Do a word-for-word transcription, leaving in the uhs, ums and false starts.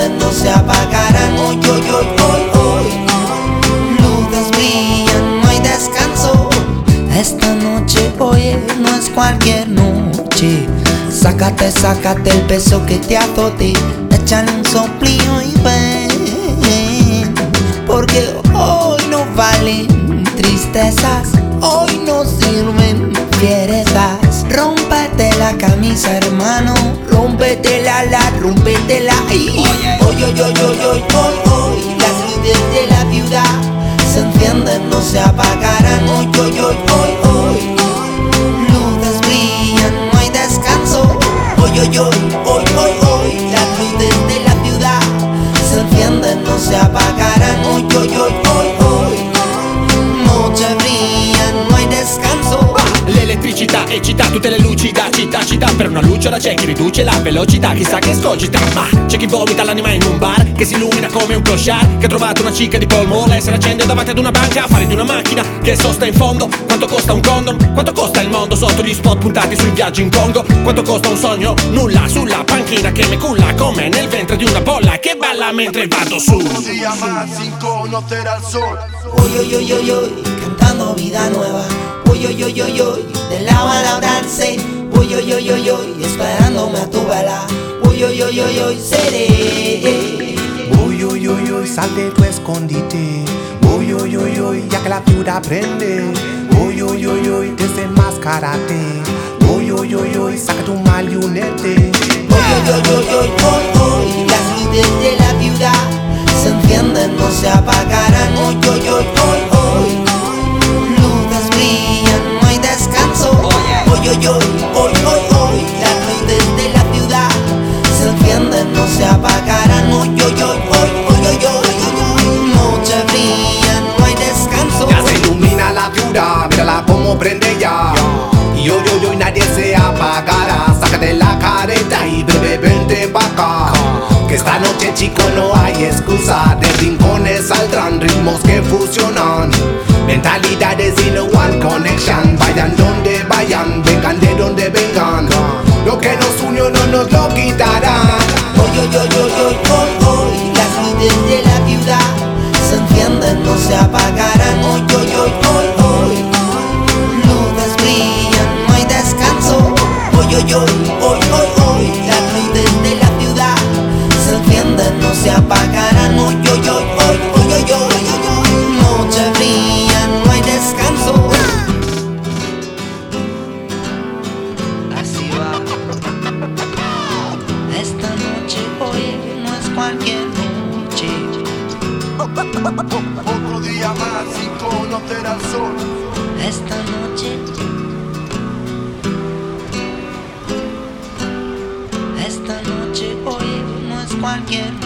encienden, no se apagarán. Hoy, hoy, hoy, hoy, hoy. Luces brillan, no hay descanso. Esta noche, oye, no es cualquier noche. Sácate, sácate el peso que te azote. Échale un soplío y ven, porque hoy no valen tristezas, hoy no sirven fierezas. Rómpete la camisa, hermano, rómpetela, la, rómpetela. Hoy, hoy, hoy, hoy, hoy, hoy, hoy. Las luces de la ciudad se encienden, no se apagarán. Hoy, hoy, hoy, hoy, hoy. Luces brillan, no hay descanso. Hoy, hoy, hoy, hoy, hoy, hoy. Las luces de la ciudad se encienden, no se apagarán. Hoy, hoy, hoy, hoy, hoy. Noche brilla, no hay descanso. L'elettricità eccita tutte le luci da città, città. Per una lucciola c'è chi riduce la velocità, chissà che scogita. Ma c'è chi vomita l'anima in un bar, che si illumina come un clochard, che ha trovato una cicca di polmone, se la accende davanti ad una banca, affari di una macchina che sosta in fondo. Quanto costa un condom? Quanto costa il mondo sotto gli spot puntati sui viaggi in Congo? Quanto costa un sogno? Nulla, sulla panchina che mi culla come nel ventre di una bolla che balla mentre vado su. Un día más sin conocer al sol. Hoy, hoy, hoy, hoy, hoy, cantando vida nueva. Hoy, hoy, hoy, hoy, hoy, del agua al abrace. Hoy, hoy, hoy, hoy, hoy, esperándome a tu vela. Hoy, hoy, hoy, hoy, hoy, seré. Uy, uy, uy, uy, sal de tu escondite. Uy, uy, uy, uy, ya que la ciudad prende. Uy, uy, uy, uy, desenmascárate. Uy, uy, uy, uy, saca tu malunete. Hoy, hoy, hoy, hoy, hoy, hoy, hoy, las luces de la ciudad se encienden, no se apagarán. Hoy, hoy, hoy, hoy, hoy. Luces brillan, no hay descanso. Hoy, hoy, hoy, hoy, hoy, hoy. Las luces de la ciudad se encienden, no se apagarán. Hoy, hoy, hoy, hoy, hoy, hoy, hoy. Noche brilla, no hay descanso. Ya se ilumina la ciudad, mírala como prende ya. Y hoy, hoy, hoy nadie se apagará. Sácate la careta y bebé, vente pa' acá. Que esta noche, chico, no hay excusa. De rincones saldrán ritmos que fusionan mentalidades in a one connection. Vayan donde vayan, vengan de donde vengan. Lo que nos unió no nos lo quitarán. Hoy, hoy, hoy, hoy, hoy, hoy, hoy. Las luces de la ciudad se encienden, no se apagarán. Hoy, hoy, hoy, hoy, hoy. Luces brillan, no hay descanso. Hoy, hoy, hoy, hoy, hoy, hoy. Las luces de la ciudad se encienden, no se apagarán. Hoy, hoy, hoy, hoy, hoy, hoy, hoy. Noche brilla, no hay descanso. Así va. Esta noche, oye, no es cualquier noche. Otro día más sin conocer al sol. Esta noche, esta noche, oye, no es cualquier noche.